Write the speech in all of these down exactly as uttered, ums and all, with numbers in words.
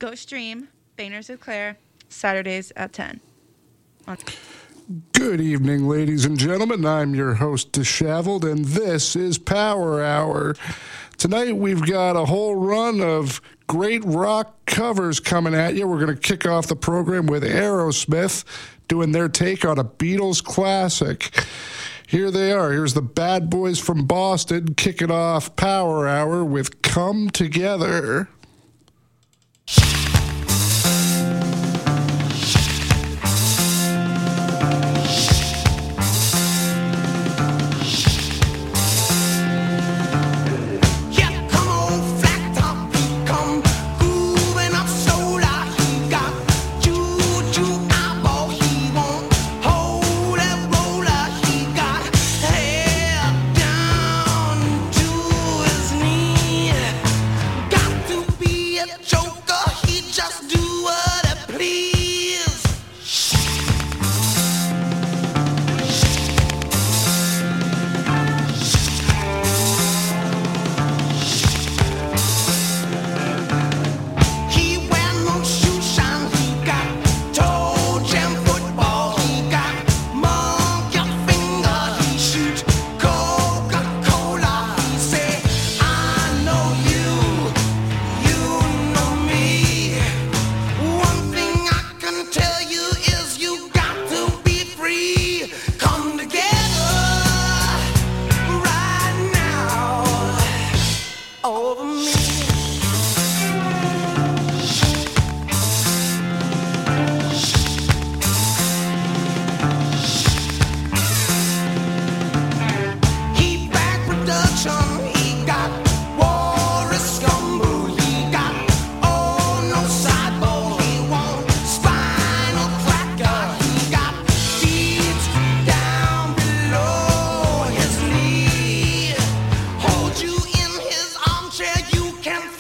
Go stream Banners with Claire, Saturdays at ten. On- Good evening, ladies and gentlemen. I'm your host, Disheveled, and this is Power Hour. Tonight, we've got a whole run of great rock covers coming at you. We're going to kick off the program with Aerosmith doing their take on a Beatles classic. Here they are. Here's the Bad Boys from Boston kicking off Power Hour with Come Together. You can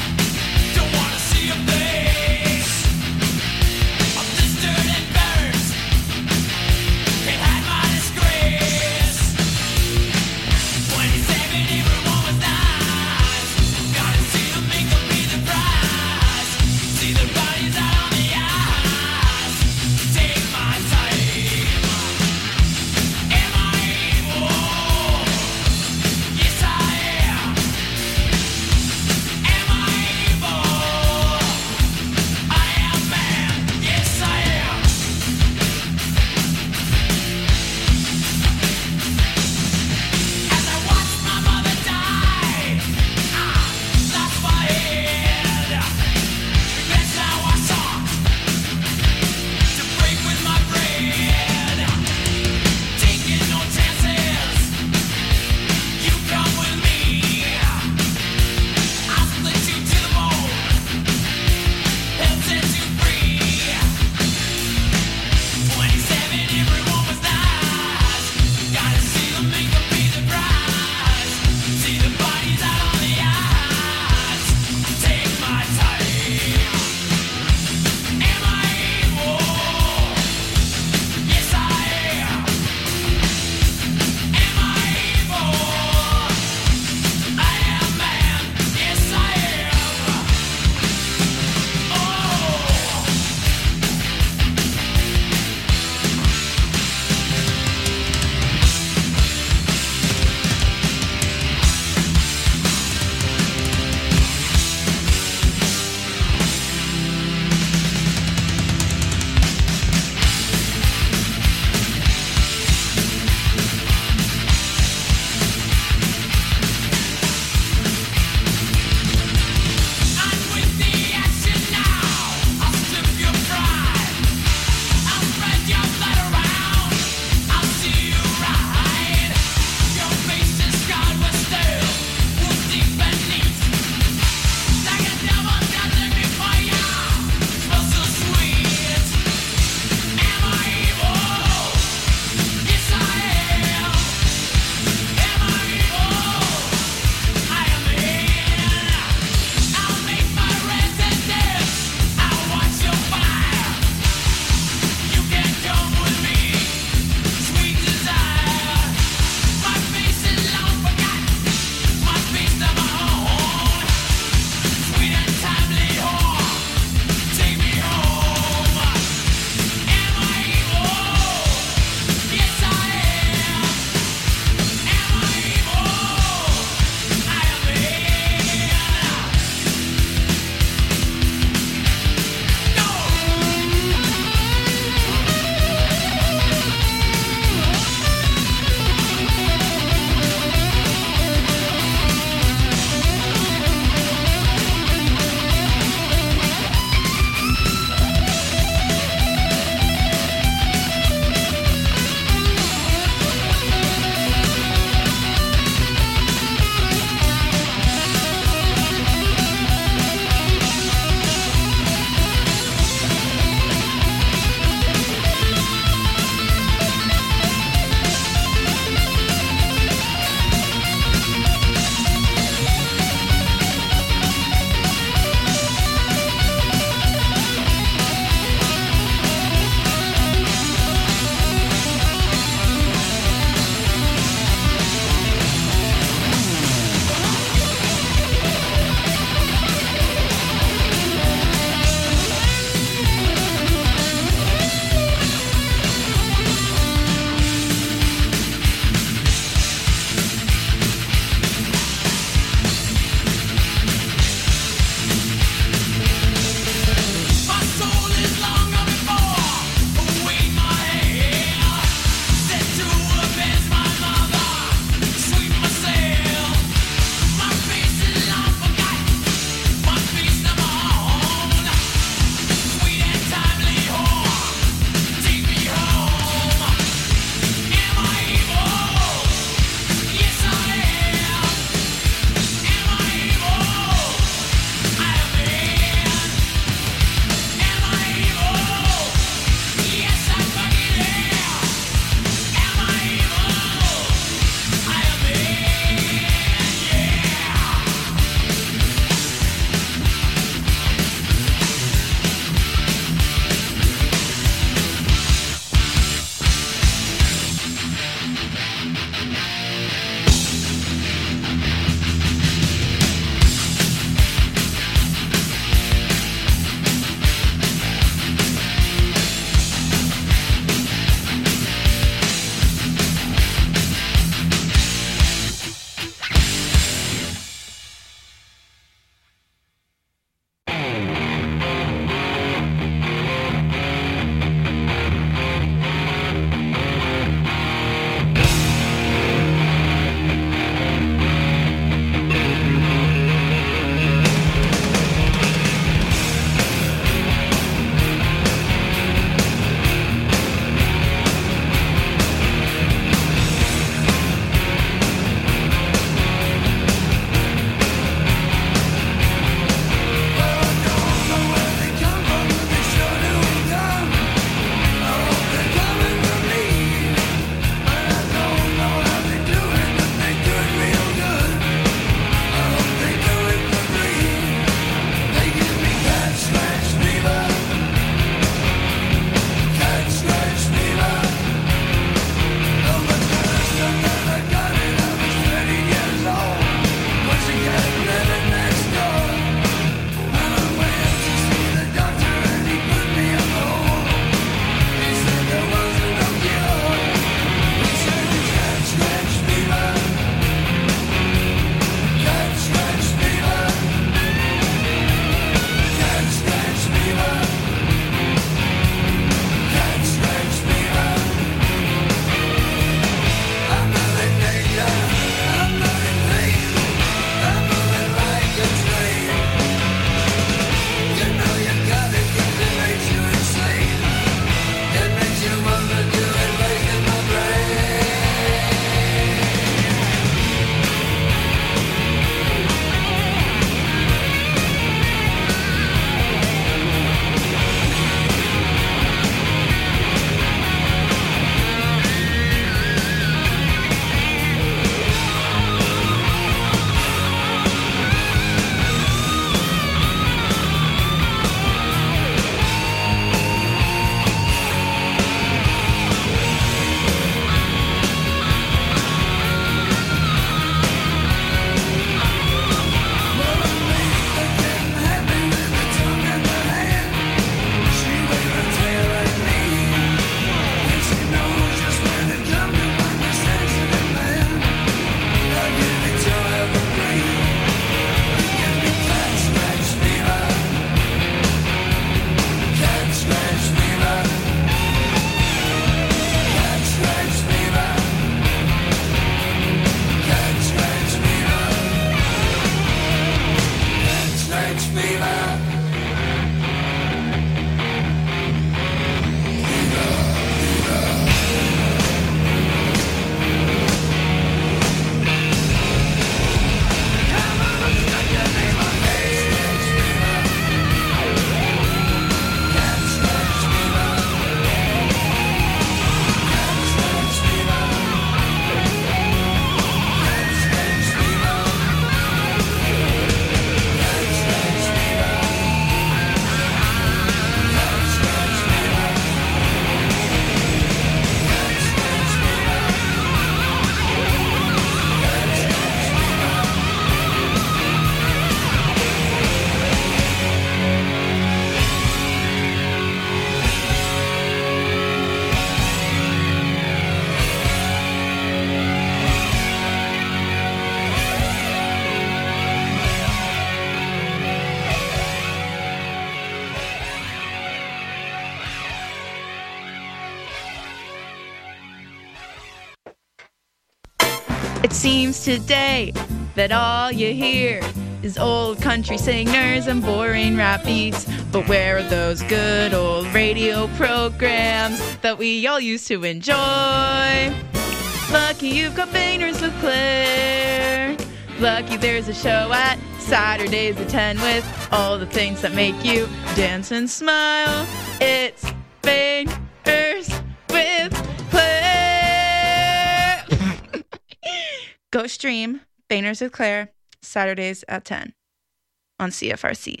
It seems today that all you hear is old country singers and boring rap beats. But where are those good old radio programs that we all used to enjoy? Lucky you've got Boehners LeClaire. Lucky there's a show at Saturdays at ten with all the things that make you dance and smile. It's Boehners with Claire. Go stream Boehners with Claire Saturdays at ten on C F R C.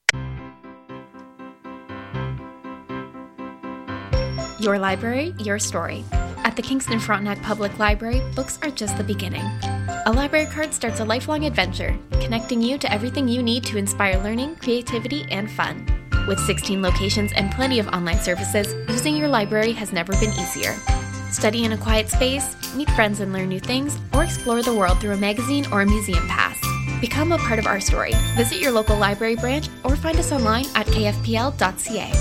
Your library, your story. At the Kingston Frontenac Public Library, books are just the beginning. A library card starts a lifelong adventure, connecting you to everything you need to inspire learning, creativity, and fun. With sixteen locations and plenty of online services, using your library has never been easier. Study in a quiet space, meet friends and learn new things, or explore the world through a magazine or a museum pass. Become a part of our story. Visit your local library branch or find us online at k f p l dot c a.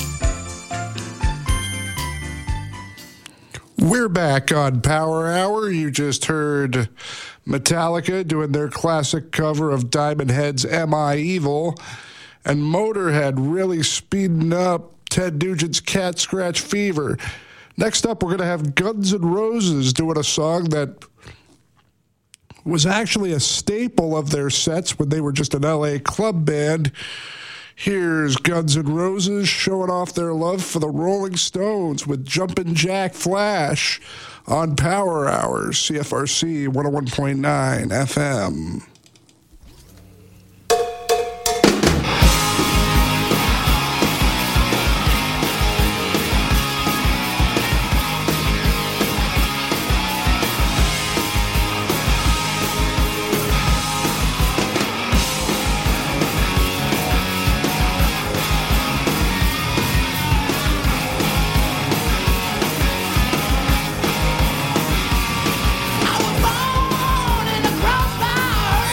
We're back on Power Hour. You just heard Metallica doing their classic cover of Diamond Head's Am I Evil, and Motorhead really speeding up Ted Nugent's Cat Scratch Fever. Next up, we're going to have Guns N' Roses doing a song that was actually a staple of their sets when they were just an L A club band. Here's Guns N' Roses showing off their love for the Rolling Stones with Jumpin' Jack Flash on Power Hour, C F R C one oh one point nine F M. I was born in the crossfire.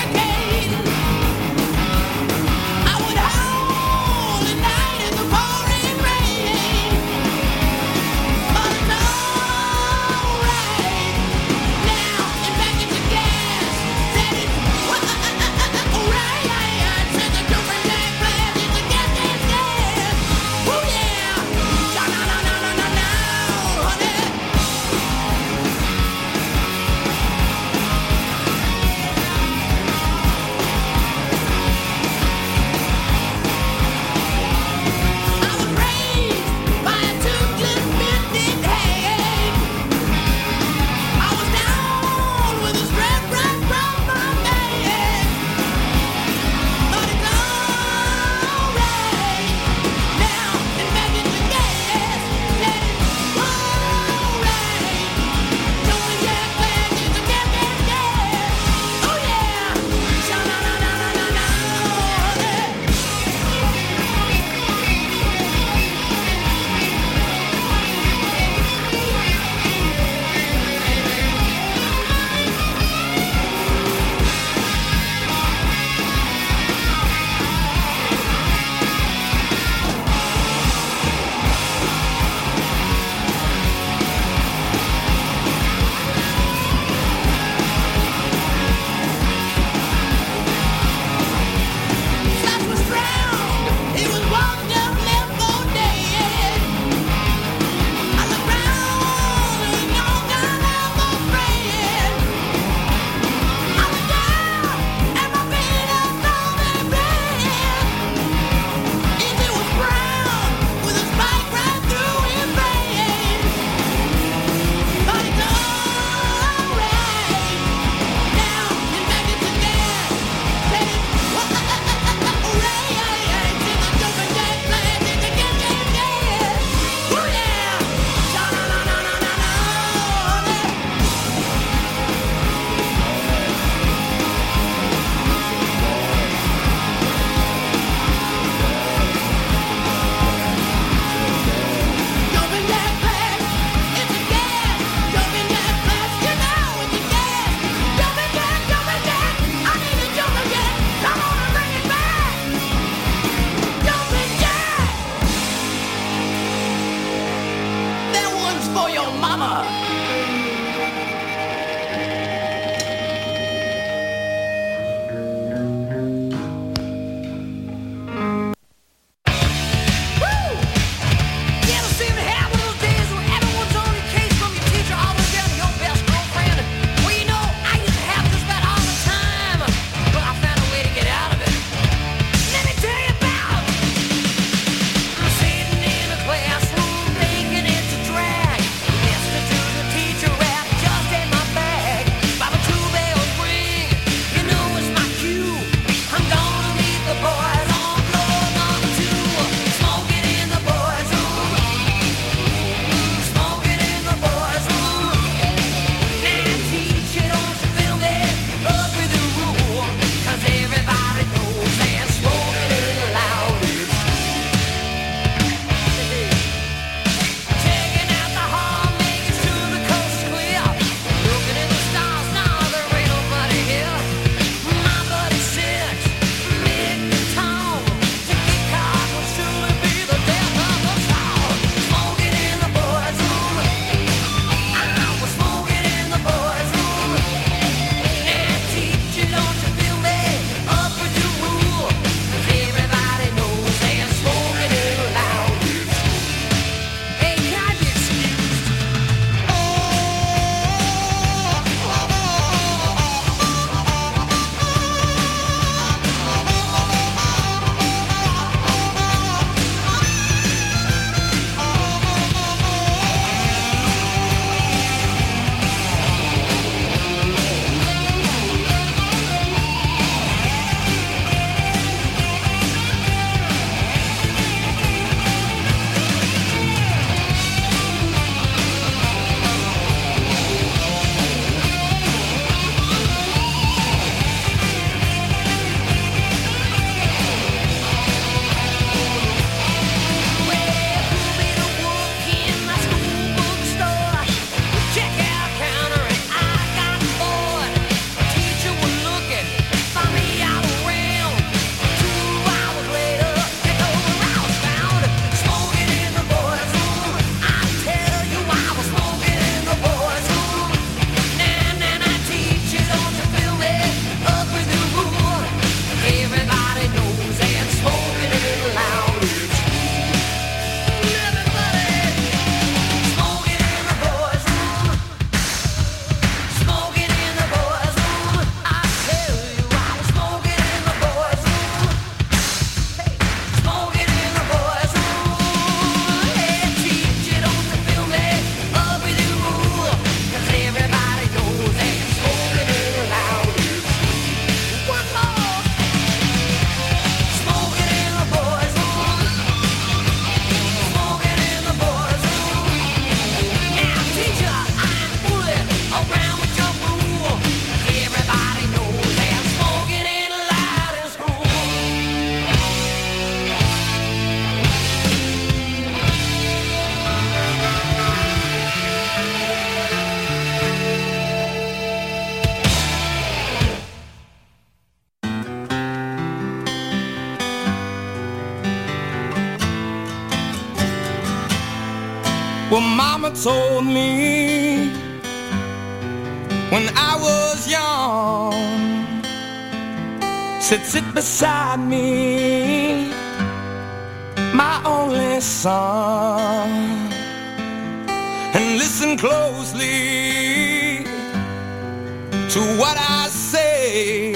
Well, Mama told me when I was young, said sit beside me, my only son, and listen closely to what I say,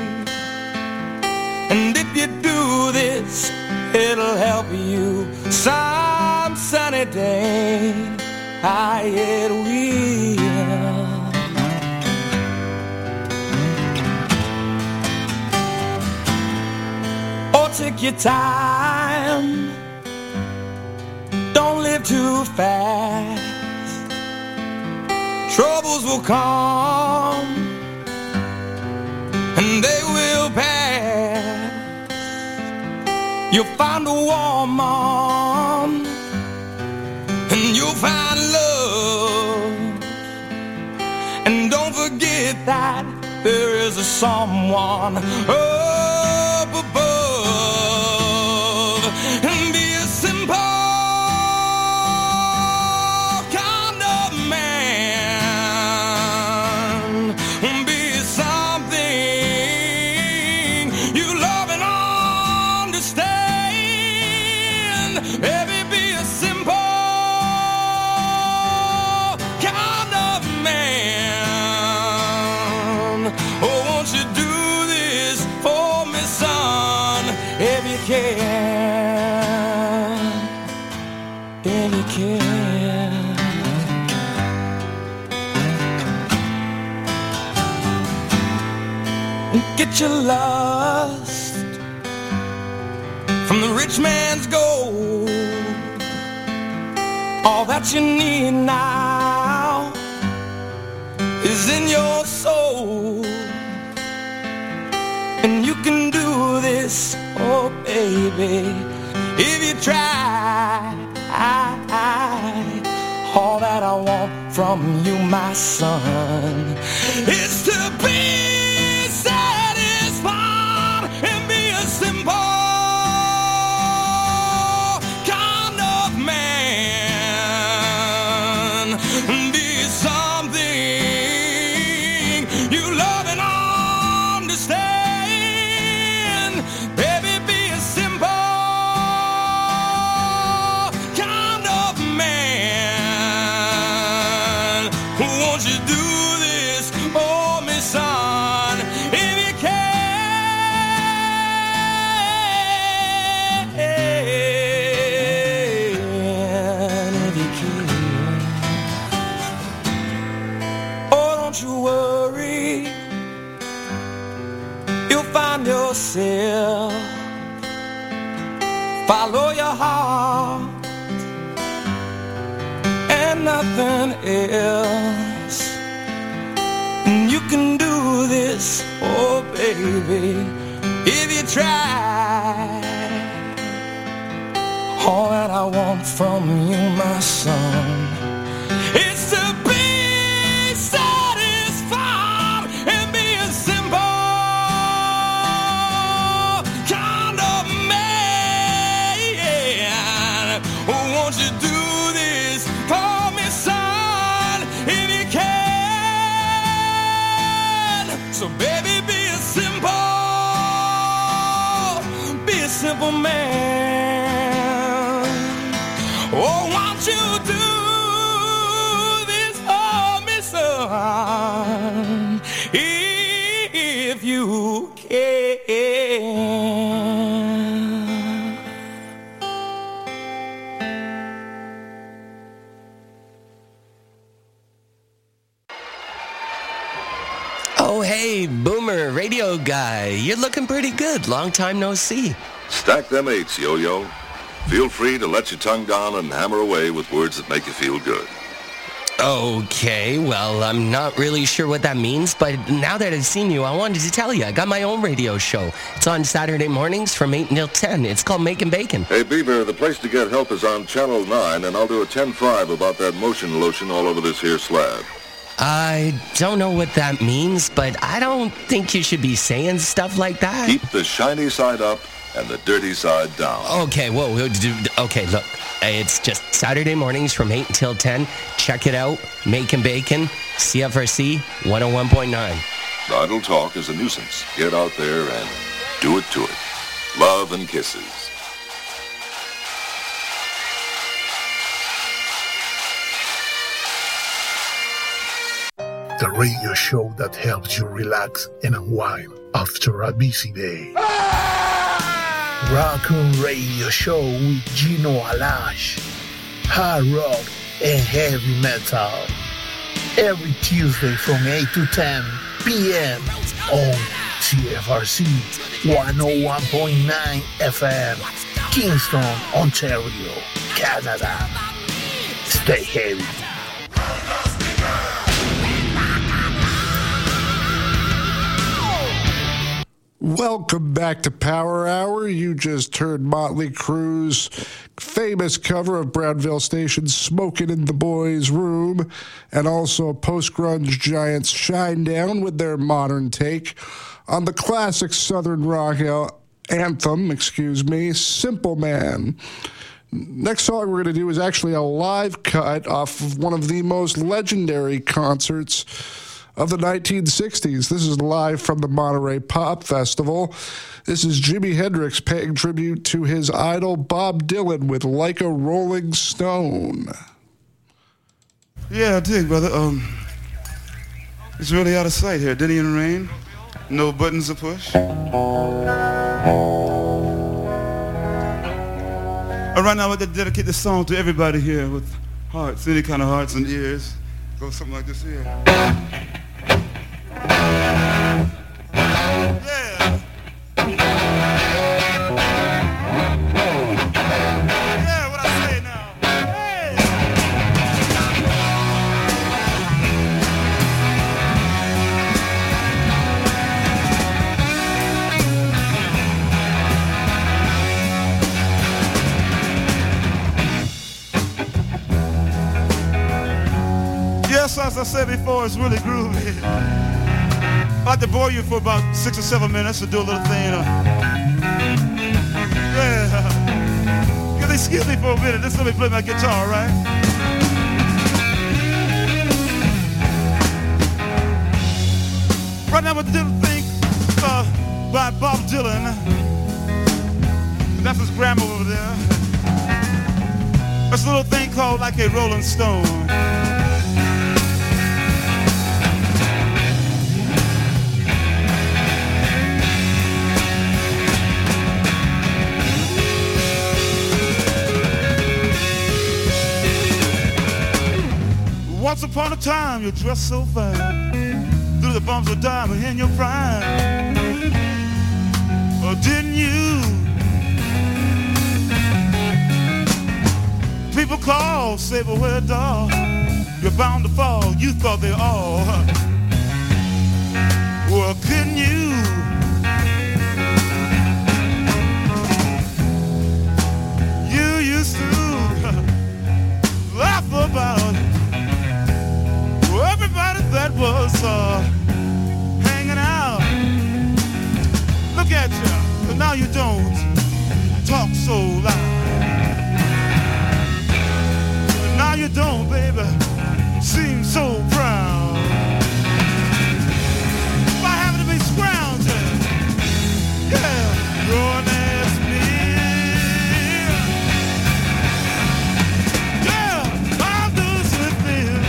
and if you do this, it'll help you some sunny day. I it will. Oh, take your time, don't live too fast. Troubles will come and they will pass. You'll find a woman and you'll find love, and don't forget that there is a someone up above, and be a simple kind of man, be something you love and understand. Baby, be a simple kind of man. Oh, won't you do this for me, son, if you can, if you can. Get your lust from the rich man's gold. All that you need now is in your soul, and you can do this, oh baby, if you try. All that I want from you, my son, is to be satisfied and be a simple kind of man. Be something you love and understand. Baby, be a simple kind of man. Won't you do this for me, son, if you can, if you can. Oh, don't you worry, you'll find yourself. Follow your heart and nothing else. And you can do this, oh baby, if you try. All that I want from you, my son, is to be satisfied and be a simple kind of man. Oh, won't you do this for me, son, if you can? So baby, be a simple, be a simple man. Oh, won't you do this for me, son, if you can? Oh, hey, Boomer, radio guy. You're looking pretty good. Long time no see. Stack them eights, yo-yo. Feel free to let your tongue down and hammer away with words that make you feel good. Okay, well, I'm not really sure what that means, but now that I've seen you, I wanted to tell you, I got my own radio show. It's on Saturday mornings from eight until ten. It's called Making Bacon. Hey, Beaver, the place to get help is on Channel nine, and I'll do a ten five about that motion lotion all over this here slab. I don't know what that means, but I don't think you should be saying stuff like that. Keep the shiny side up and the dirty side down. Okay, whoa, whoa, do- okay, look. It's just Saturday mornings from eight until ten. Check it out. Making Bacon, C F R C one oh one point nine. Idle talk is a nuisance. Get out there and do it to it. Love and kisses. The radio show that helps you relax and unwind after a busy day. Raccoon Radio Show with Gino Alash. Hard rock and heavy metal. Every Tuesday from eight to ten p.m. on C F R C one oh one point nine F M, Kingston, Ontario, Canada. Stay heavy. Welcome back to Power Hour. You just heard Motley Crue's famous cover of Brownville Station's Smokin' in the Boys' Room, and also post-grunge giants Shinedown with their modern take on the classic Southern rock anthem, excuse me, Simple Man. Next song we're going to do is actually a live cut off of one of the most legendary concerts of the nineteen sixties. This is live from the Monterey Pop Festival. This is Jimi Hendrix paying tribute to his idol Bob Dylan with Like a Rolling Stone. Yeah, I dig, brother. Um, it's really out of sight here. Didn't even rain. No buttons to push. All right, now I want to dedicate this song to everybody here with hearts, any kind of hearts and ears. Go something like this here. Yeah. Yeah, what I say now. Hey. Yes, as I said before, it's really groovy. I'd like to bore you for about six or seven minutes to do a little thing. Uh, yeah. Can you excuse me for a minute? Just let me play my guitar, right? Right now, what the little thing uh, by Bob Dylan. That's his grandma over there. That's a little thing called Like a Rolling Stone. Once upon a time, you dressed so fine, through the bumps of diamond in your prime. Or didn't you? People call, say, but where, dog? You're bound to fall. You thought they all. Well, couldn't you? You used to laugh about it. Everybody that was uh, hanging out. Look at you, but now you don't talk so loud. But now you don't, baby, seem so proud. By having to be scrounging, yeah, you're an ass me. Yeah, I'll do something.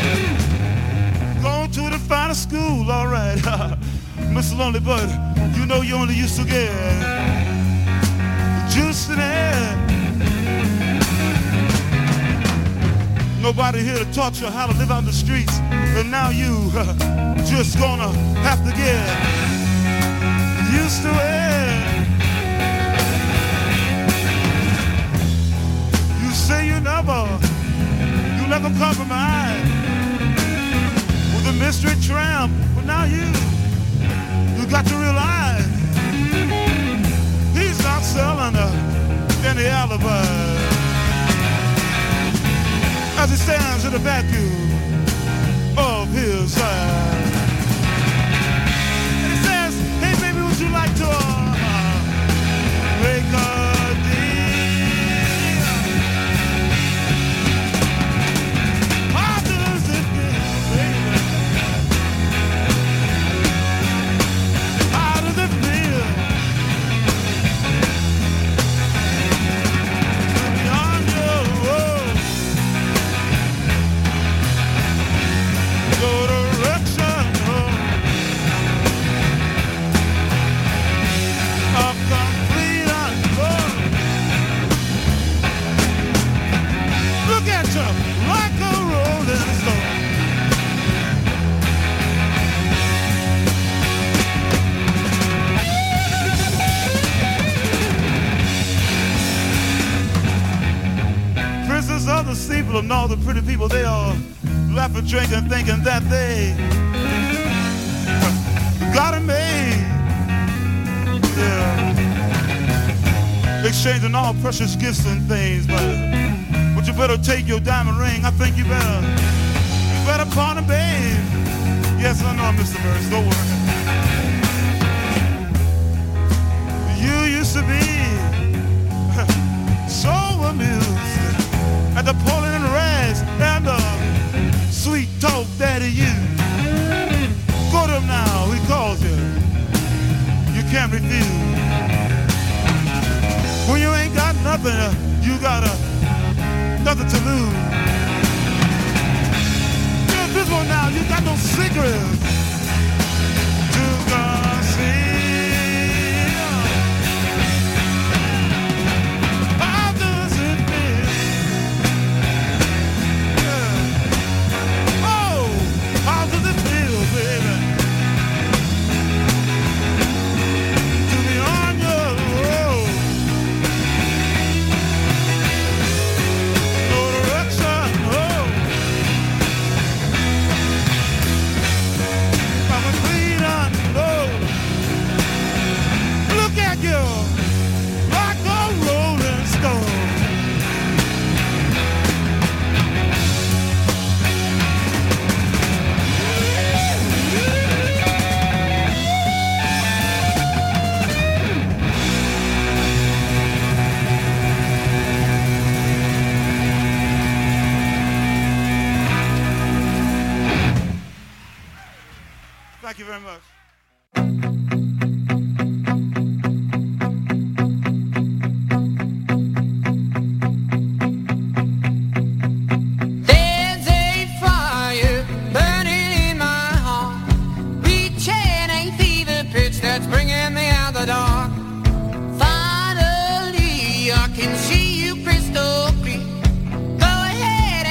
School, all right, Mister Lonely, but you know know you only used to get just an air. Nobody here to taught you how to live out in the streets, and now you uh, just gonna have to get used to it. You say you never, you never compromise with a mystery tramp, but now you, you got to realize he's not selling uh, any alibi. As he stands in the vacuum of his side. And he says, hey baby, would you like to uh, make a deal? How does it feel, baby? How does it feel? Beyond your road. Like a rolling stone. Princess of the steeple and all the pretty people, they are laughing, drinking, thinking that they got it made. Yeah. Exchanging all precious gifts and things, but But you better take your diamond ring. I think you better, you better pawn it, babe. Yes, I know, Mister Burns, don't worry. You used to be so amused at the pulling and rags and the sweet talk daddy you. Go to him now, he calls you. You can't refuse. When you ain't got nothing, you gotta nothing to lose. Here's this one now, you got no secrets to conceal. How does it feel? Yeah. Oh, how does it feel, baby? To be on your road. Like a rolling stone. Thank you very much.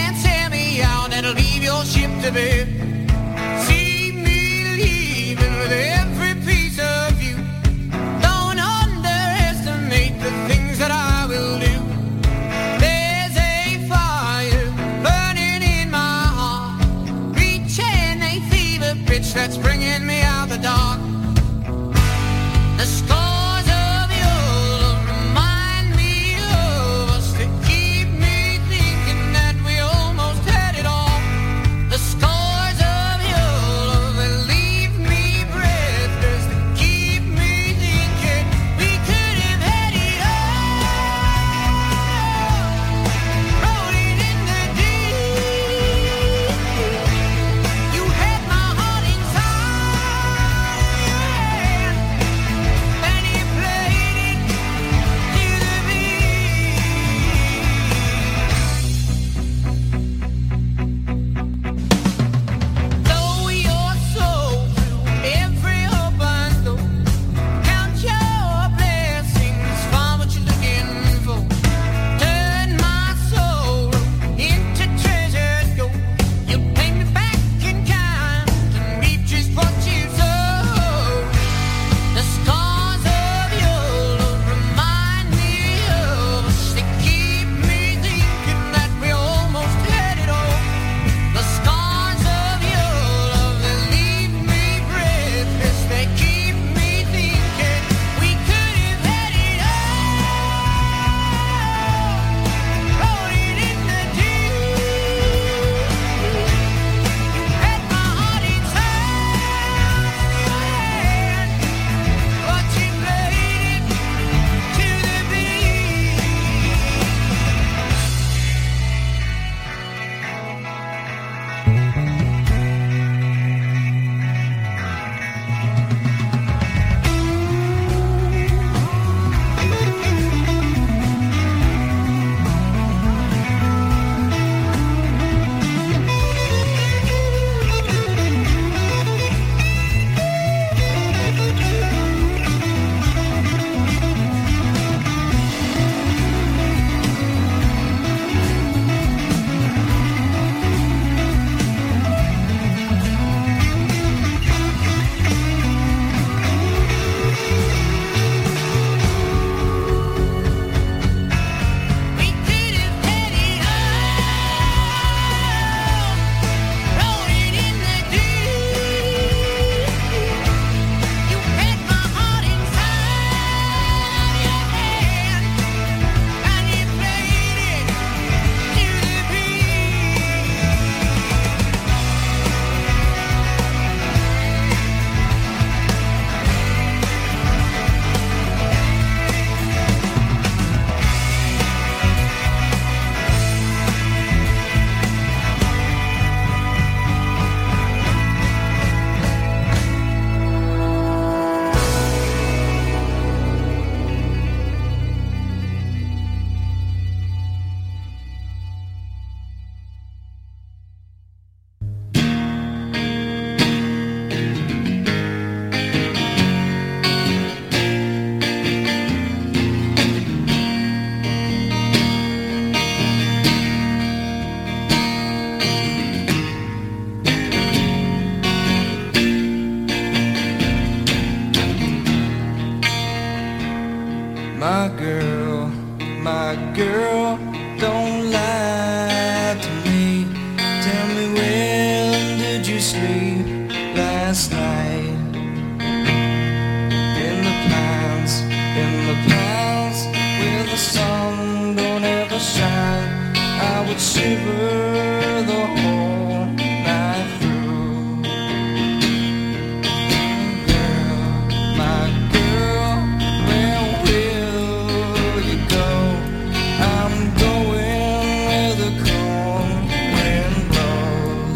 See me leaving with I would shiver the whole night through. Girl, my girl, where will you go? I'm going where the cold wind blows.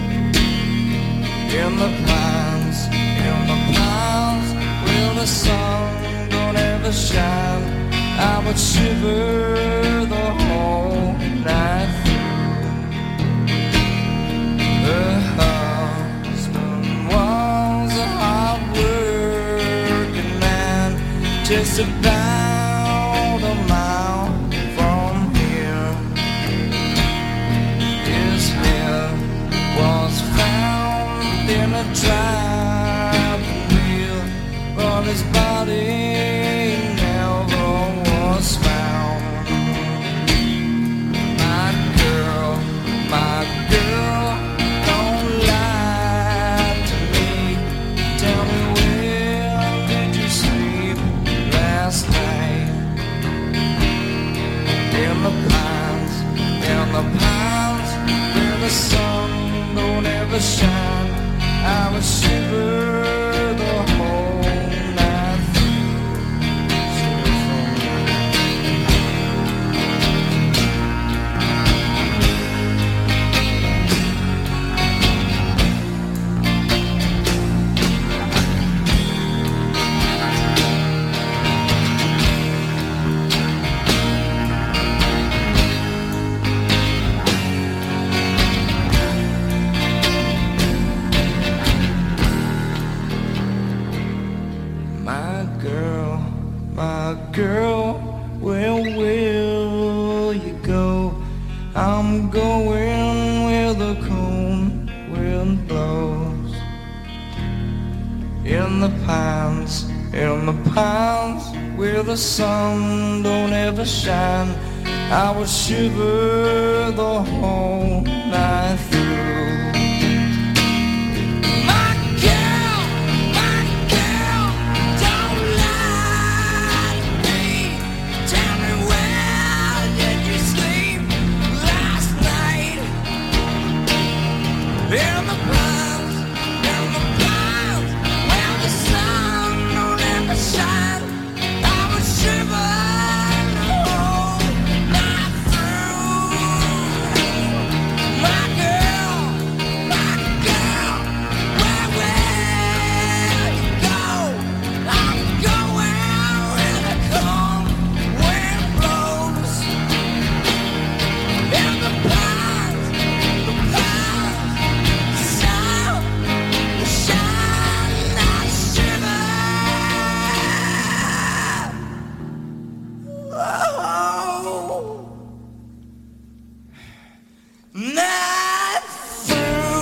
In the pines, in the pines, where the sun don't ever shine, I would shiver the whole night through. Her husband was a hard-working man, just about a mile from here. His head was found in a driving wheel, but his body never was found. My girl, my girl, don't lie to me. Tell me, where did you sleep last night? In the pines, in the pines, where the sun don't ever shine, I would shiver the whole night through. My girl, my girl, where will you go? I'm going where the cold wind blows. In the pines, in the pines, where the sun don't ever shine, I would shiver the whole night through. My girl, my girl, don't lie to me. Tell me, where did you sleep last night? In the pines, in the pines, where the sun don't ever shine, I would shiver the whole night through. My girl, my girl, where will you go? I'm going where the cold wind blows. In the pines, the pines, sun, the shine, I shiver. Oh, night through.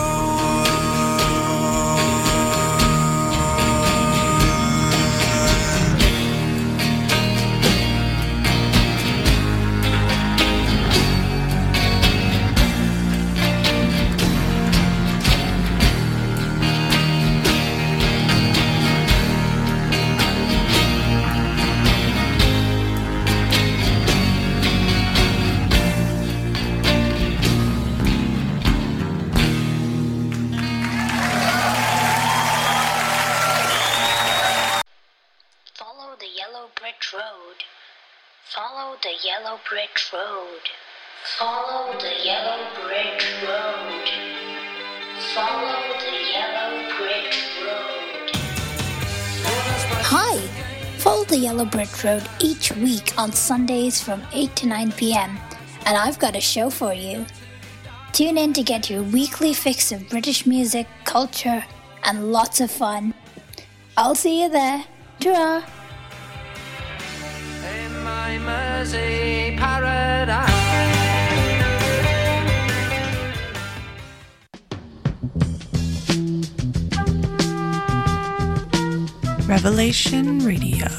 Follow the yellow brick road. Follow the yellow brick road. Follow the yellow brick road. Follow the yellow brick road. Hi! Follow the Yellow Brick Road each week on Sundays from eight to nine p.m. and I've got a show for you. Tune in to get your weekly fix of British music, culture, and lots of fun. I'll see you there. Ta-ra! In my Mersey paradise. Revelation Radio.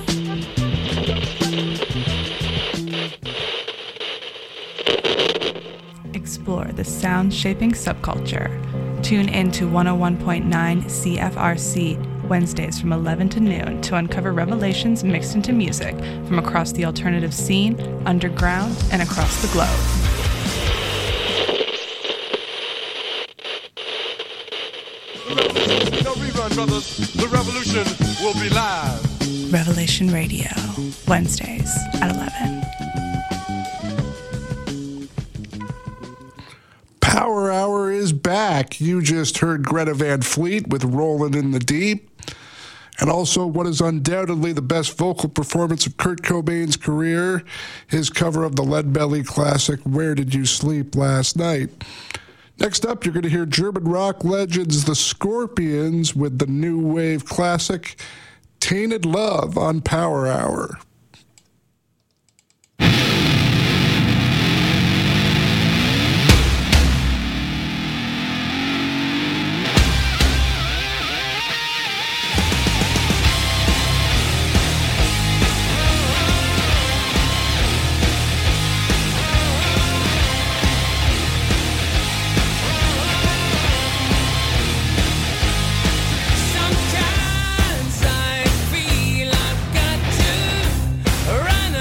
Explore the sound-shaping subculture. Tune in to one oh one point nine C F R C Wednesdays from eleven to noon to uncover revelations mixed into music from across the alternative scene, underground, and across the globe. No rerun, brothers. The revolution will be live. Revelation Radio, Wednesdays at eleven. Power Hour is back. You just heard Greta Van Fleet with Rollin' in the Deep. And also what is undoubtedly the best vocal performance of Kurt Cobain's career, his cover of the Leadbelly classic, Where Did You Sleep Last Night? Next up, you're going to hear German rock legends The Scorpions with the new wave classic, Tainted Love, on Power Hour. Sometimes I feel I've got to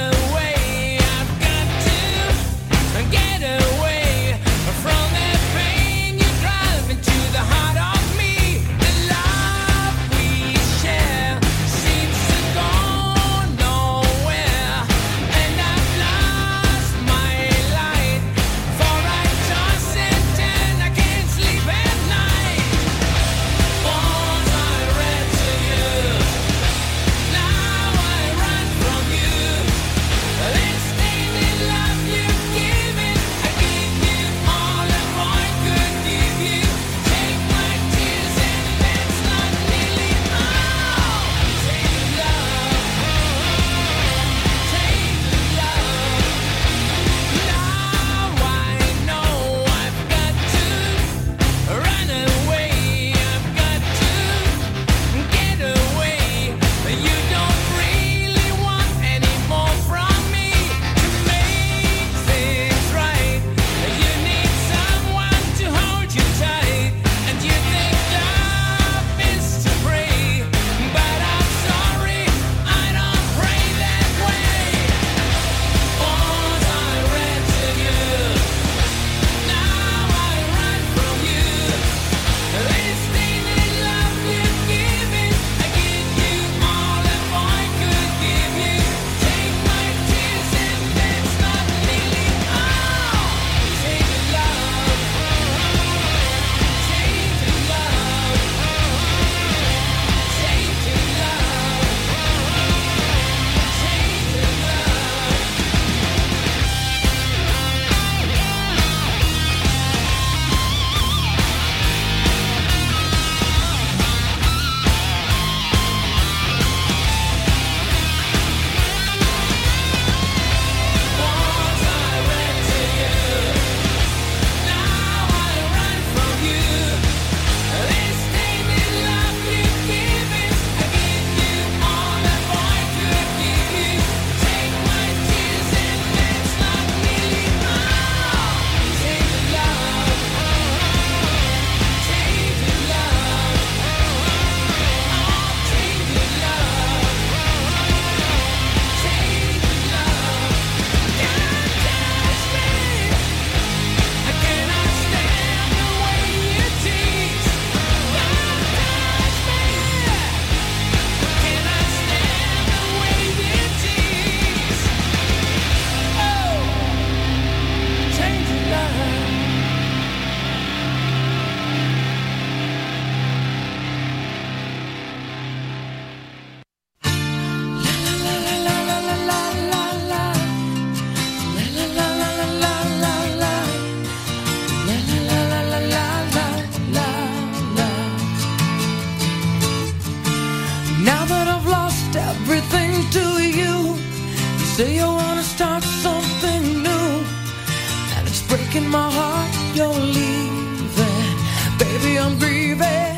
Say you wanna start something new, and it's breaking my heart you're leaving. Baby, I'm grieving,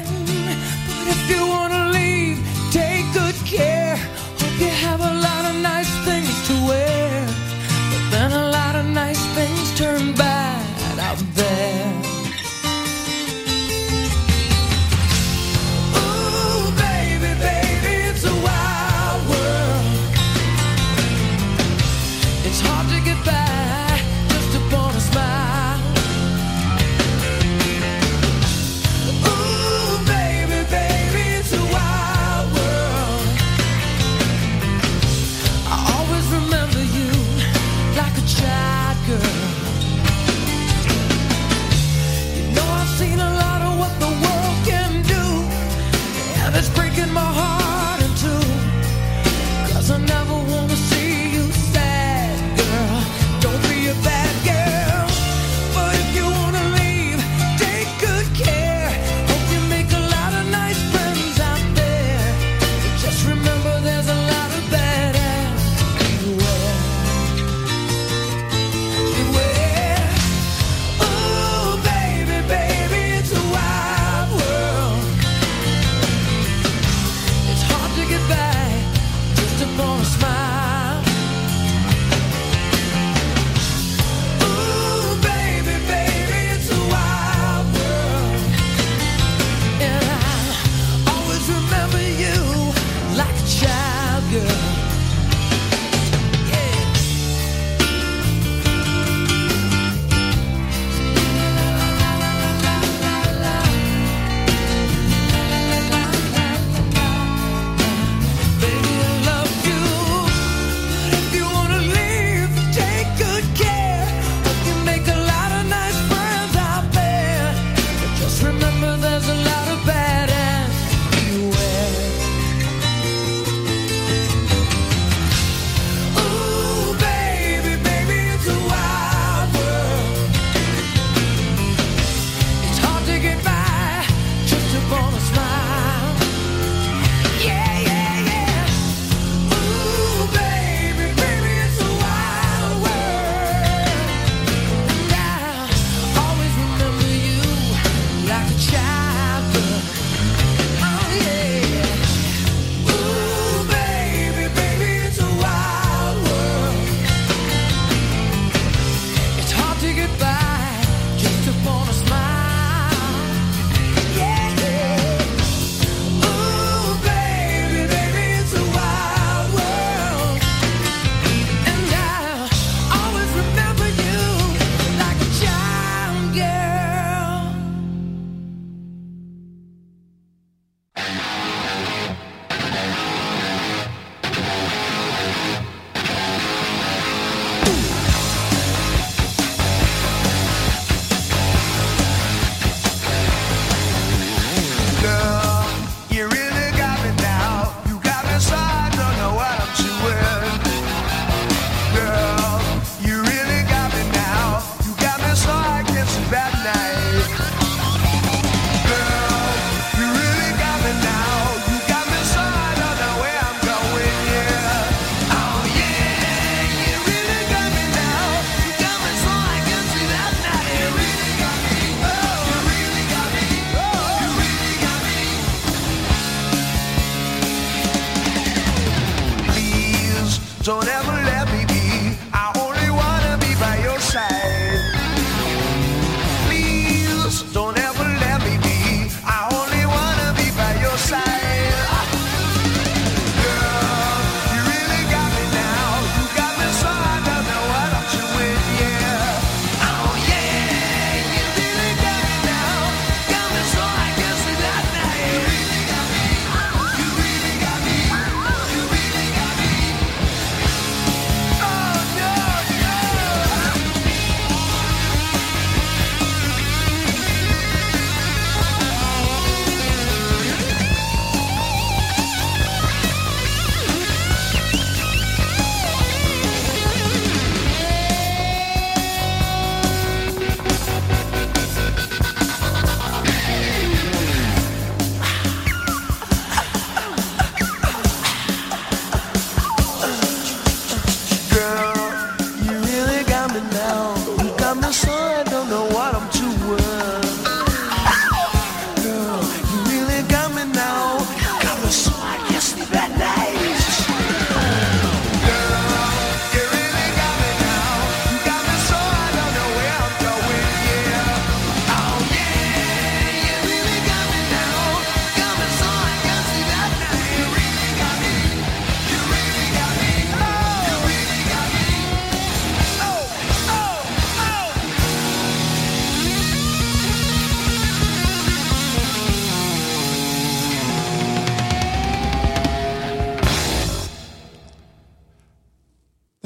but if you wanna leave, take good care. Hope you have a lot of nice things to wear, but then a lot of nice things turn bad out there. It's hard to get by just upon a smile. Ooh, baby.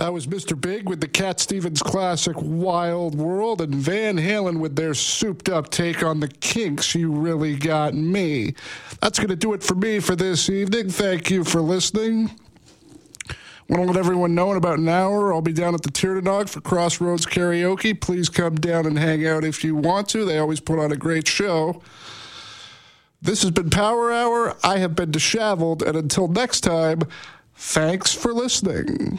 That was Mister Big with the Cat Stevens classic Wild World, and Van Halen with their souped-up take on the Kinks, You Really Got Me. That's going to do it for me for this evening. Thank you for listening. Want to let everyone know in about an hour I'll be down at the Tiernanog for Crossroads Karaoke. Please come down and hang out if you want to. They always put on a great show. This has been Power Hour. I have been disheveled, and until next time, thanks for listening.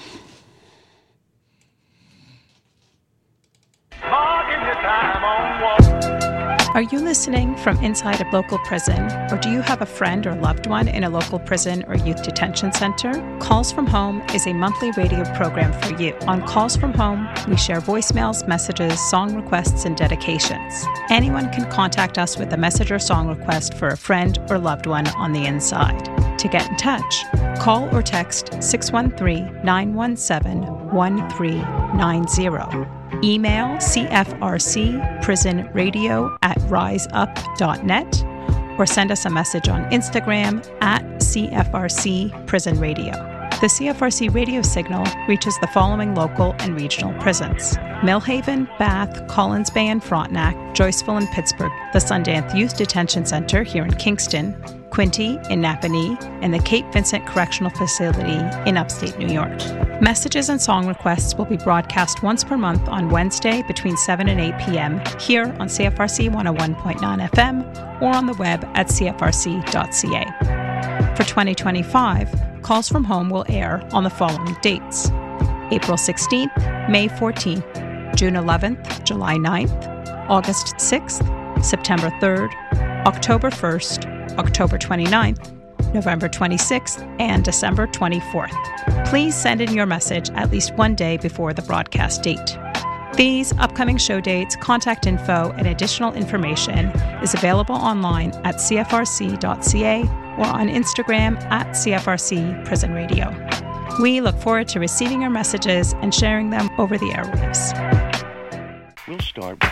Are you listening from inside a local prison, or do you have a friend or loved one in a local prison or youth detention center? Calls from Home is a monthly radio program for you. On Calls from Home, we share voicemails, messages, song requests, and dedications. Anyone can contact us with a message or song request for a friend or loved one on the inside. To get in touch, call or text six one three, nine one seven, one three nine zero. Email C F R C prison radio at riseup dot net or send us a message on Instagram at C F R C prison radio. The C F R C radio signal reaches the following local and regional prisons: Millhaven, Bath, Collins Bay and Frontenac, Joyceville and Pittsburgh, the Sundance Youth Detention Center here in Kingston, Quinte in Napanee, and the Cape Vincent Correctional Facility in upstate New York. Messages and song requests will be broadcast once per month on Wednesday between seven and eight p.m. here on C F R C one oh one point nine F M or on the web at c f r c dot c a. For twenty twenty-five, Calls from Home will air on the following dates: April sixteenth, May fourteenth, June eleventh, July ninth, August sixth, September third, October first, October twenty-ninth, November twenty-sixth, and December twenty-fourth. Please send in your message at least one day before the broadcast date. These upcoming show dates, contact info, and additional information is available online at c f r c dot c a or on Instagram at C F R C Prison Radio. We look forward to receiving your messages and sharing them over the airwaves. We'll start with